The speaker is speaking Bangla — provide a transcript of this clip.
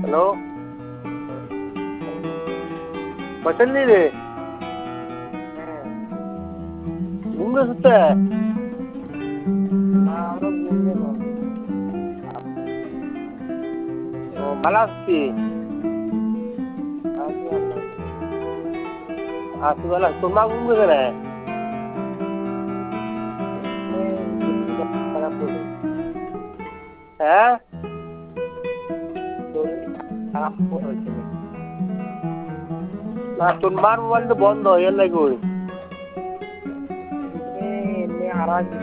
হ্যালো বসেননি রে ঘুম গেছে ও ভালো আসছি আসি ভালো তোর মা ঘুম গেছে না হ্যাঁ না তোর মার মোবাইল তো বন্ধ এর লাগে ওই